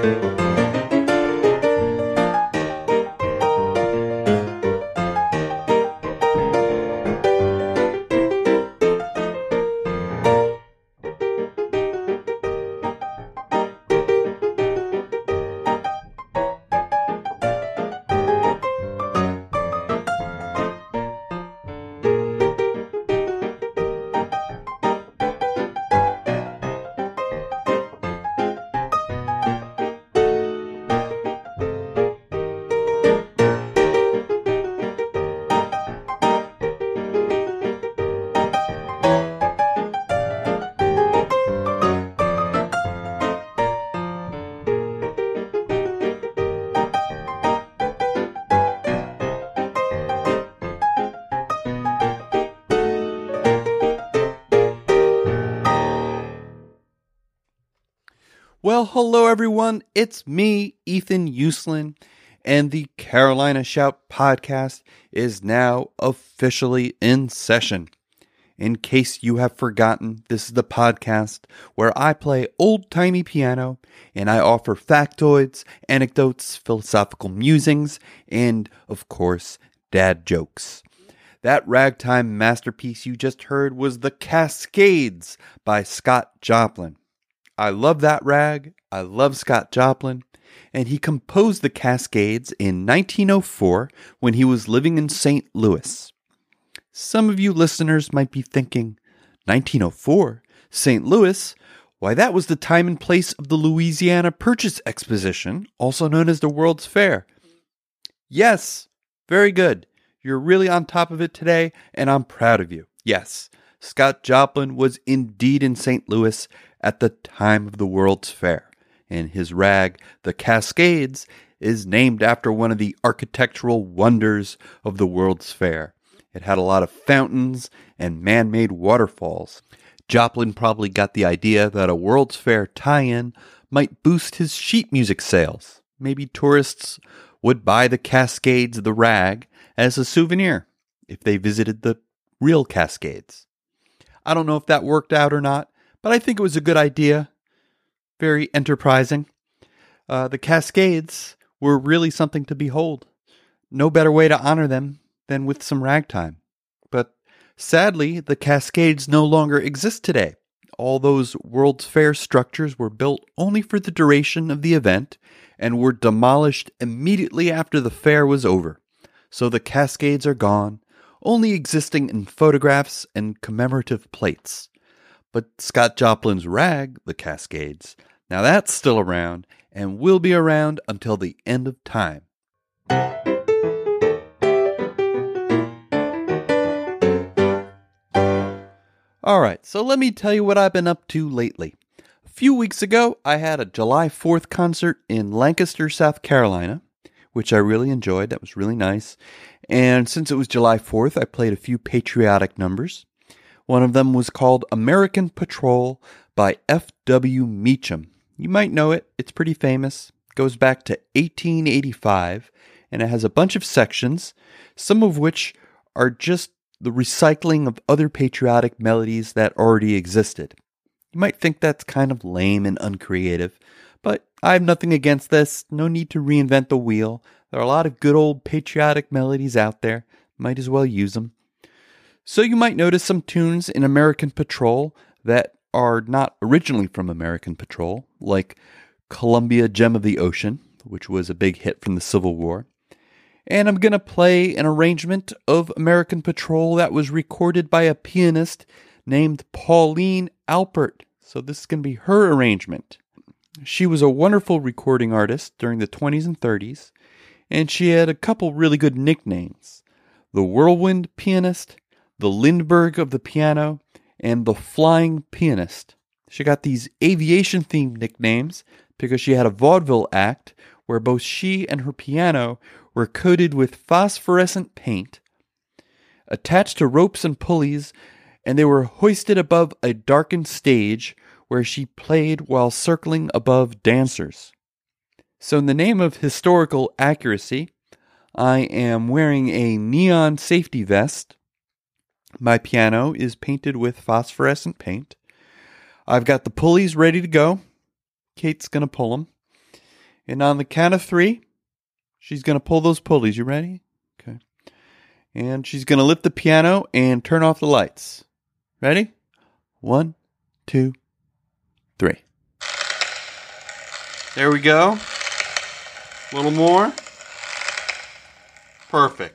Well, hello everyone, it's me, Ethan Uslan, and the Carolina Shout podcast is now officially in session. In case you have forgotten, this is the podcast where I play old-timey piano and I offer factoids, anecdotes, philosophical musings, and, of course, dad jokes. That ragtime masterpiece you just heard was The Cascades by Scott Joplin. I love that rag, I love Scott Joplin, and he composed The Cascades in 1904 when he was living in St. Louis. Some of you listeners might be thinking, 1904? St. Louis? Why, that was the time and place of the Louisiana Purchase Exposition, also known as the World's Fair. Yes, very good. You're really on top of it today, and I'm proud of you. Yes, Scott Joplin was indeed in St. Louis at the time of the World's Fair, and his rag, The Cascades, is named after one of the architectural wonders of the World's Fair. It had a lot of fountains and man-made waterfalls. Joplin probably got the idea that a World's Fair tie-in might boost his sheet music sales. Maybe tourists would buy the Cascades, the rag, as a souvenir if they visited the real Cascades. I don't know if that worked out or not, but I think it was a good idea. Very enterprising. The Cascades were really something to behold. No better way to honor them than with some ragtime. But sadly, the Cascades no longer exist today. All those World's Fair structures were built only for the duration of the event and were demolished immediately after the fair was over. So the Cascades are gone, only existing in photographs and commemorative plates. But Scott Joplin's rag, The Cascades, now that's still around and will be around until the end of time. Alright, so let me tell you what I've been up to lately. A few weeks ago, I had a July 4th concert in Lancaster, South Carolina, which I really enjoyed. That was really nice. And since it was July 4th, I played a few patriotic numbers. One of them was called American Patrol by F.W. Meacham. You might know it. It's pretty famous. It goes back to 1885, and it has a bunch of sections, some of which are just the recycling of other patriotic melodies that already existed. You might think that's kind of lame and uncreative, but I have nothing against this. No need to reinvent the wheel. There are a lot of good old patriotic melodies out there. Might as well use them. So you might notice some tunes in American Patrol that are not originally from American Patrol, like Columbia Gem of the Ocean, which was a big hit from the Civil War. And I'm going to play an arrangement of American Patrol that was recorded by a pianist named Pauline Alpert. So this is going to be her arrangement. She was a wonderful recording artist during the 20s and 30s, and she had a couple really good nicknames. The Whirlwind Pianist, the Lindbergh of the Piano, and the Flying Pianist. She got these aviation-themed nicknames because she had a vaudeville act where both she and her piano were coated with phosphorescent paint, attached to ropes and pulleys, and they were hoisted above a darkened stage where she played while circling above dancers. So in the name of historical accuracy, I am wearing a neon safety vest. My piano is painted with phosphorescent paint. I've got the pulleys ready to go. Kate's going to pull them. And on the count of 3, she's going to pull those pulleys. You ready? Okay. And she's going to lift the piano and turn off the lights. Ready? 1, 2, 3. There we go. A little more. Perfect.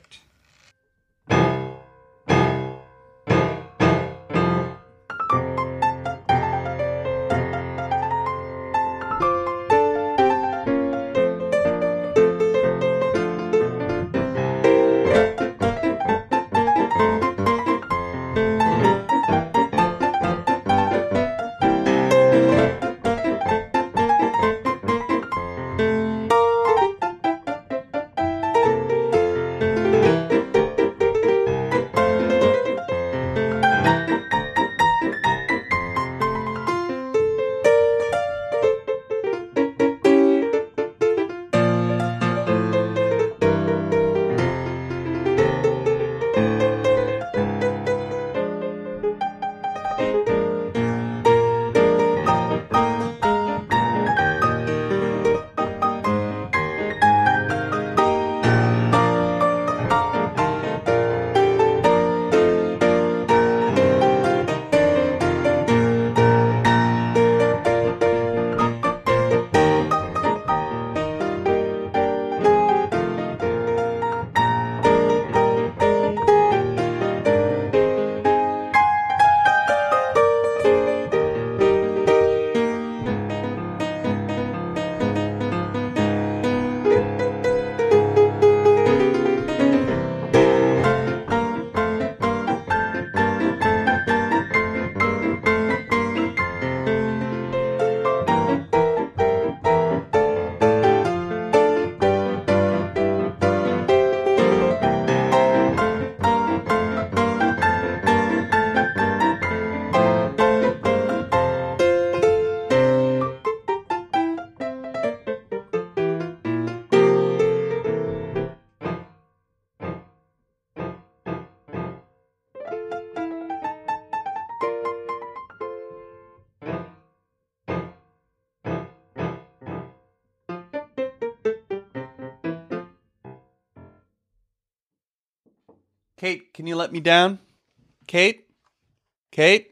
Kate, can you let me down? Kate? Kate?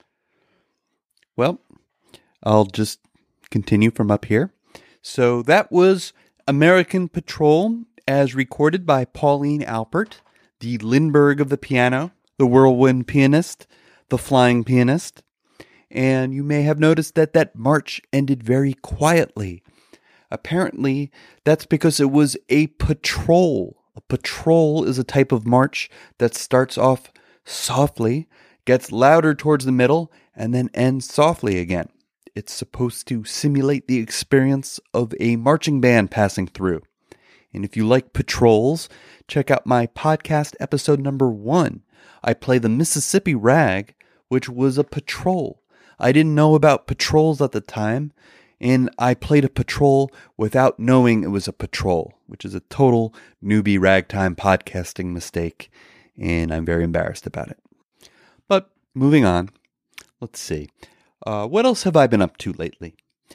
Well, I'll just continue from up here. So that was American Patrol as recorded by Pauline Alpert, the Lindbergh of the piano, the whirlwind pianist, the flying pianist. And you may have noticed that that march ended very quietly. Apparently, that's because it was a patrol. A patrol is a type of march that starts off softly, gets louder towards the middle, and then ends softly again. It's supposed to simulate the experience of a marching band passing through. And if you like patrols, check out my podcast episode number 1. I play the Mississippi Rag, which was a patrol. I didn't know about patrols at the time, and I played a patrol without knowing it was a patrol, which is a total newbie ragtime podcasting mistake, and I'm very embarrassed about it. But moving on, let's see. What else have I been up to lately?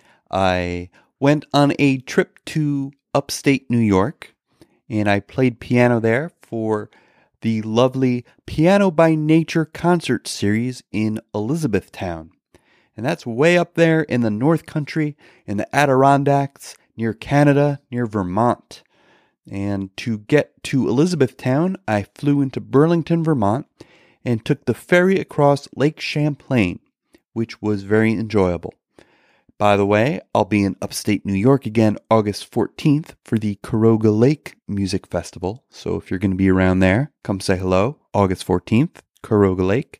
I went on a trip to upstate New York, and I played piano there for the lovely Piano by Nature concert series in Elizabethtown. And that's way up there in the North Country, in the Adirondacks, near Canada, near Vermont. And to get to Elizabethtown, I flew into Burlington, Vermont, and took the ferry across Lake Champlain, which was very enjoyable. By the way, I'll be in upstate New York again August 14th for the Caroga Lake Music Festival. So if you're going to be around there, come say hello. August 14th, Caroga Lake.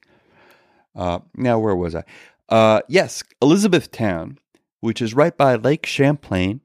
Now, where was I? Yes, Elizabethtown, which is right by Lake Champlain.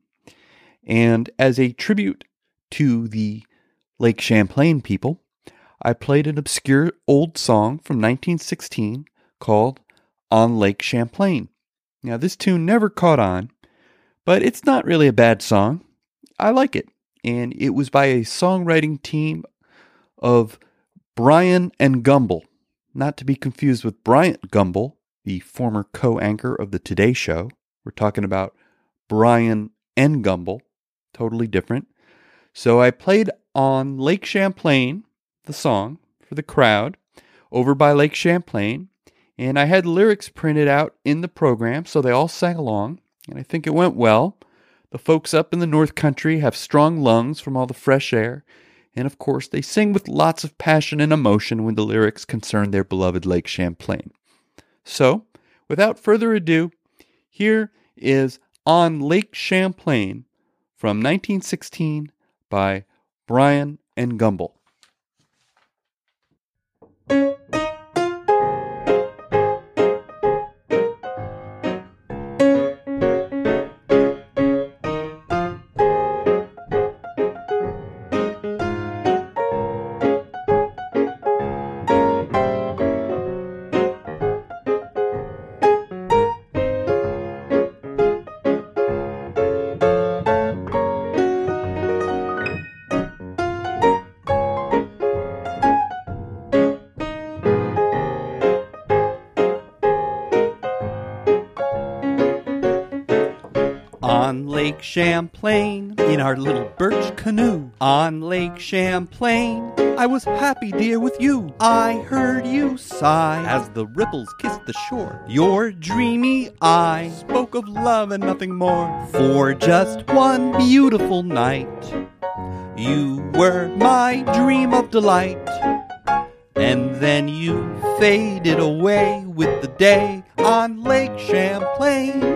And as a tribute to the Lake Champlain people, I played an obscure old song from 1916 called On Lake Champlain. Now, this tune never caught on, but it's not really a bad song. I like it. And it was by a songwriting team of Brian and Gumble, not to be confused with Bryant Gumbel, the former co-anchor of the Today Show. We're talking about Brian N. Gumble, totally different. So I played On Lake Champlain, the song, for the crowd over by Lake Champlain. And I had lyrics printed out in the program, so they all sang along. And I think it went well. The folks up in the North Country have strong lungs from all the fresh air. And of course, they sing with lots of passion and emotion when the lyrics concern their beloved Lake Champlain. So, without further ado, here is On Lake Champlain from 1916 by Bryant and Gumbel. On Lake Champlain, in our little birch canoe. On Lake Champlain, I was happy, dear, with you. I heard you sigh as the ripples kissed the shore. Your dreamy eye spoke of love and nothing more. For just one beautiful night, you were my dream of delight. And then you faded away with the day on Lake Champlain.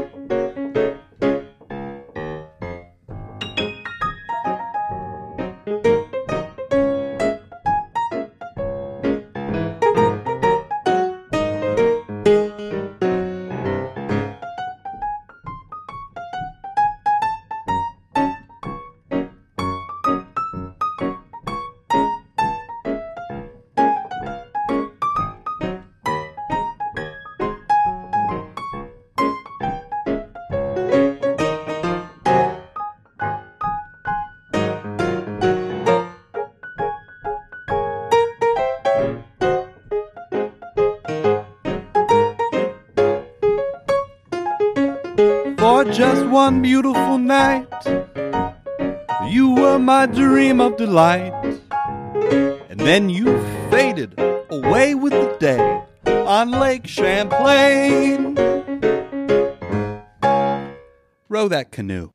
For just one beautiful night, you were my dream of delight. And then you faded away with the day on Lake Champlain. Row that canoe.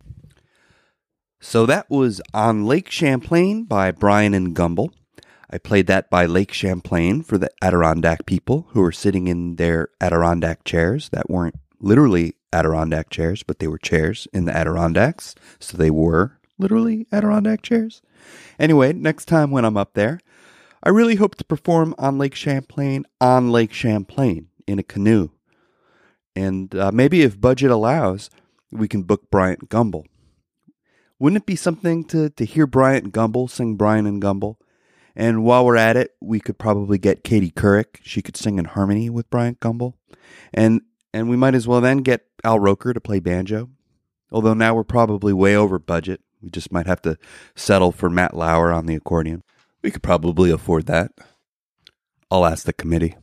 So that was On Lake Champlain by Bryant and Gumbel. I played that by Lake Champlain for the Adirondack people who were sitting in their Adirondack chairs that weren't literally Adirondack chairs, but they were chairs in the Adirondacks, so they were literally Adirondack chairs. Anyway, next time when I'm up there, I really hope to perform on Lake Champlain in a canoe. And maybe if budget allows, we can book Bryant Gumbel. Wouldn't it be something to hear Bryant Gumbel sing Bryant and Gumbel? And while we're at it, we could probably get Katie Couric. She could sing in harmony with Bryant Gumbel. And we might as well then get Al Roker to play banjo. Although now we're probably way over budget. We just might have to settle for Matt Lauer on the accordion. We could probably afford that. I'll ask the committee.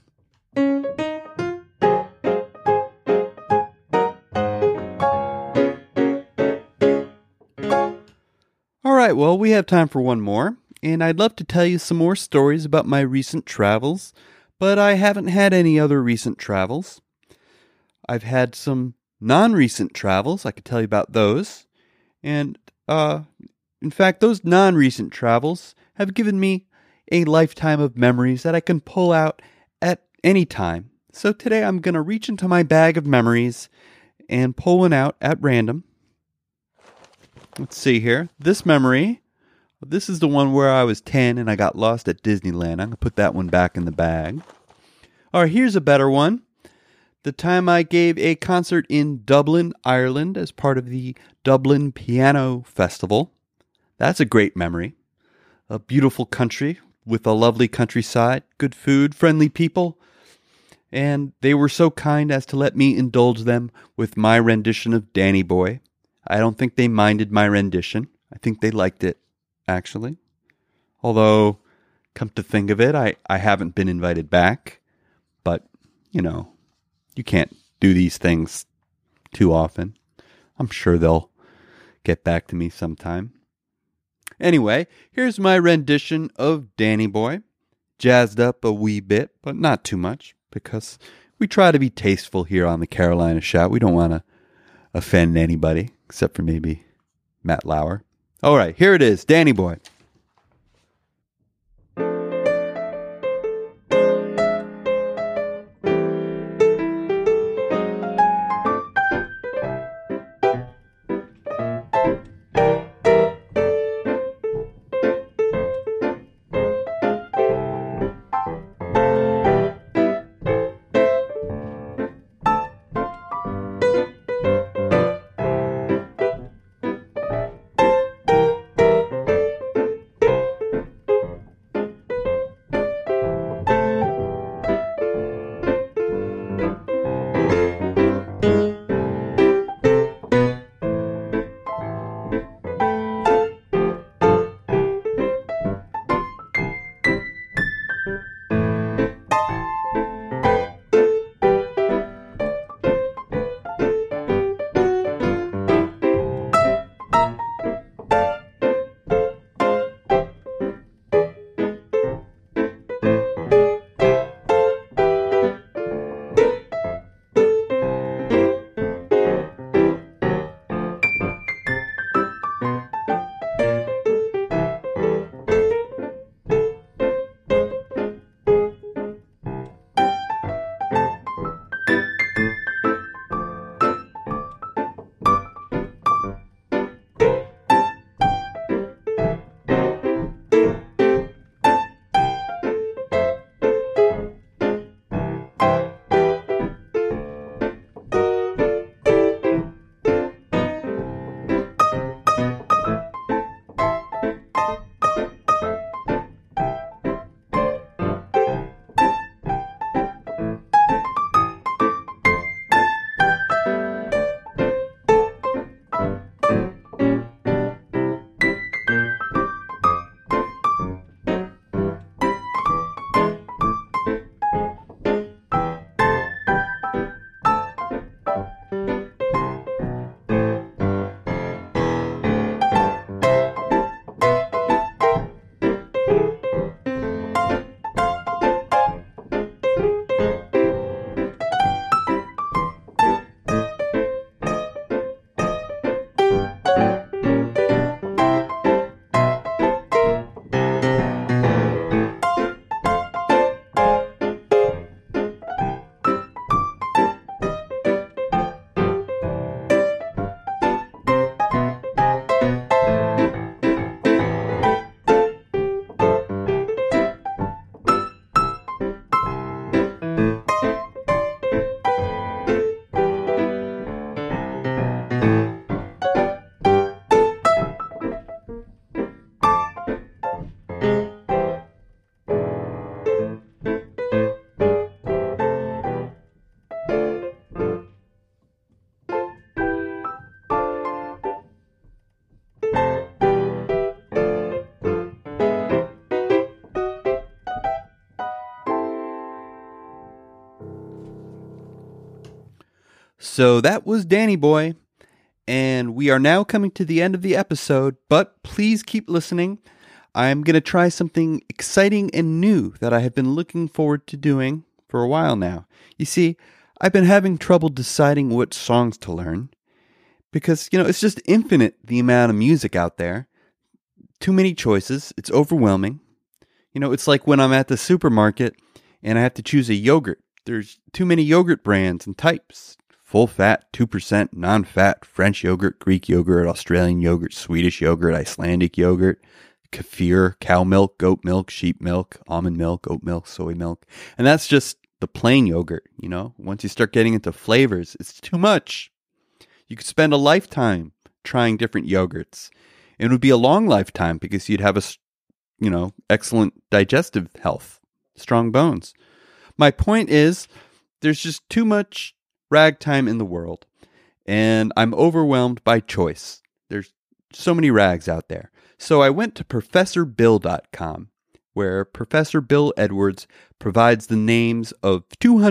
All right, well, we have time for one more. And I'd love to tell you some more stories about my recent travels. But I haven't had any other recent travels. I've had some non-recent travels. I could tell you about those. And, in fact, those non-recent travels have given me a lifetime of memories that I can pull out at any time. So today I'm going to reach into my bag of memories and pull one out at random. Let's see here. This memory, this is the one where I was 10 and I got lost at Disneyland. I'm going to put that one back in the bag. All right, here's a better one. The time I gave a concert in Dublin, Ireland as part of the Dublin Piano Festival. That's a great memory. A beautiful country with a lovely countryside, good food, friendly people. And they were so kind as to let me indulge them with my rendition of Danny Boy. I don't think they minded my rendition. I think they liked it, actually. Although, come to think of it, I haven't been invited back. But, you know, you can't do these things too often. I'm sure they'll get back to me sometime. Anyway, here's my rendition of Danny Boy. Jazzed up a wee bit, but not too much, because we try to be tasteful here on the Carolina Shout. We don't want to offend anybody, except for maybe Matt Lauer. All right, here it is, Danny Boy. So that was Danny Boy, and we are now coming to the end of the episode, but please keep listening. I'm going to try something exciting and new that I have been looking forward to doing for a while now. You see, I've been having trouble deciding what songs to learn because, it's just infinite the amount of music out there. Too many choices. It's overwhelming. It's like when I'm at the supermarket and I have to choose a yogurt. There's too many yogurt brands and types. Full fat, 2%, non-fat, French yogurt, Greek yogurt, Australian yogurt, Swedish yogurt, Icelandic yogurt, kefir, cow milk, goat milk, sheep milk, almond milk, oat milk, soy milk. And that's just the plain yogurt, Once you start getting into flavors, it's too much. You could spend a lifetime trying different yogurts. It would be a long lifetime because you'd have excellent digestive health, strong bones. My point is, there's just too much ragtime in the world, and I'm overwhelmed by choice. There's so many rags out there. So I went to ProfessorBill.com, where Professor Bill Edwards provides the names of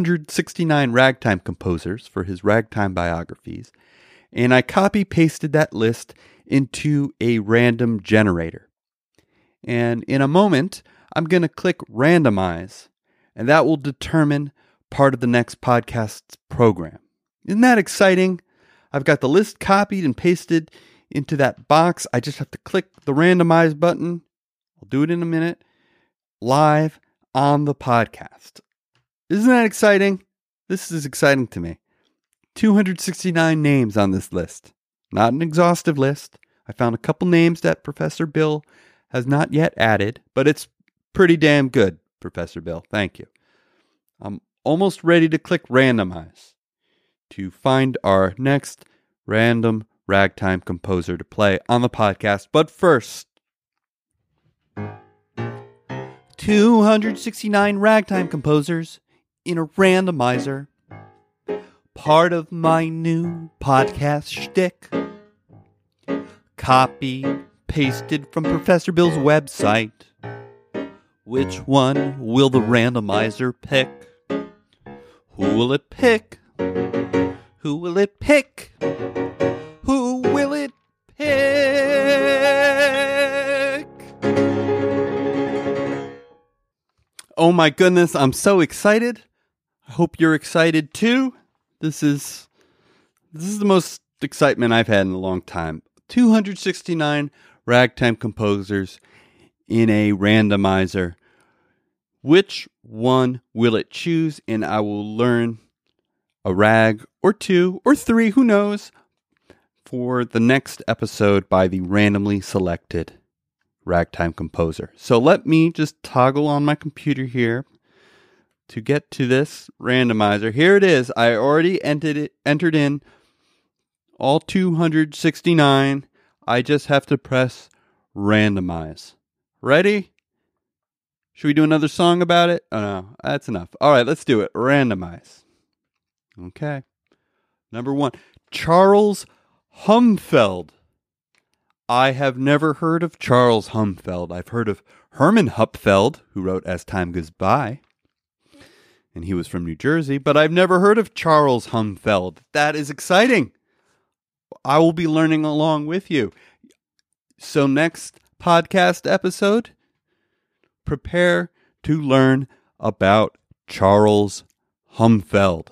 269 ragtime composers for his ragtime biographies, and I copy-pasted that list into a random generator. And in a moment, I'm going to click randomize, and that will determine part of the next podcast's program. Isn't that exciting? I've got the list copied and pasted into that box. I just have to click the randomize button. I'll do it in a minute. Live on the podcast. Isn't that exciting? This is exciting to me. 269 names on this list. Not an exhaustive list. I found a couple names that Professor Bill has not yet added, but it's pretty damn good, Professor Bill. Thank you. I'm almost ready to click randomize to find our next random ragtime composer to play on the podcast. But first, 269 ragtime composers in a randomizer. Part of my new podcast shtick. Copy, pasted from Professor Bill's website. Which one will the randomizer pick? Who will it pick? Who will it pick? Who will it pick? Oh my goodness, I'm so excited. I hope you're excited too. This is the most excitement I've had in a long time. 269 ragtime composers in a randomizer. Which one will it choose? And I will learn a rag or two or three, who knows, for the next episode by the randomly selected ragtime composer. So let me just toggle on my computer here to get to this randomizer. Here it is. I already entered in all 269. I just have to press randomize. Ready? Should we do another song about it? Oh no, that's enough. All right, let's do it. Randomize. Okay. Number 1, Charles Humfeld. I have never heard of Charles Humfeld. I've heard of Herman Hupfeld, who wrote As Time Goes By, and he was from New Jersey, but I've never heard of Charles Humfeld. That is exciting. I will be learning along with you. So next podcast episode, prepare to learn about Charles Humfeld.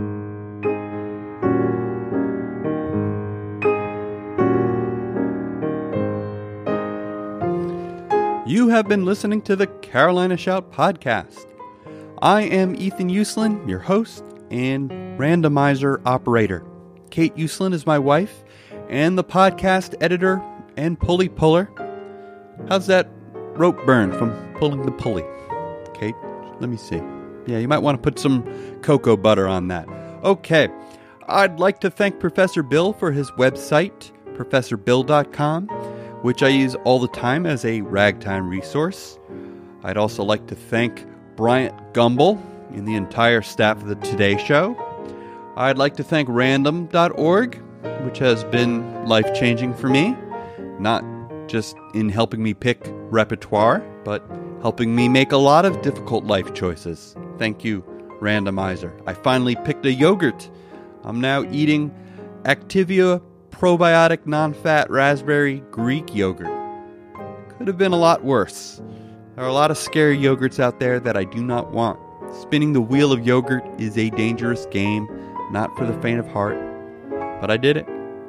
You have been listening to the Carolina Shout podcast. I am Ethan Uslan, your host and randomizer operator. Kate Uslan is my wife and the podcast editor and pulley puller. How's that rope burn from pulling the pulley, Kate? Let me see. Yeah, you might want to put some cocoa butter on that. Okay, I'd like to thank Professor Bill for his website, professorbill.com, which I use all the time as a ragtime resource. I'd also like to thank Bryant Gumbel and the entire staff of the Today Show. I'd like to thank random.org, which has been life-changing for me, not just in helping me pick repertoire, but helping me make a lot of difficult life choices. Thank you, Randomizer. I finally picked a yogurt. I'm now eating Activia probiotic non-fat raspberry Greek yogurt. Could have been a lot worse. There are a lot of scary yogurts out there that I do not want. Spinning the wheel of yogurt is a dangerous game, not for the faint of heart, but I did it.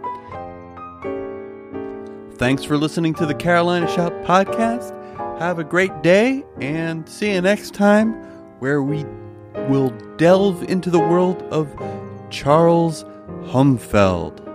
Thanks for listening to the Carolina Shout podcast. Have a great day, and see you next time, where we will delve into the world of Charles Humfeld.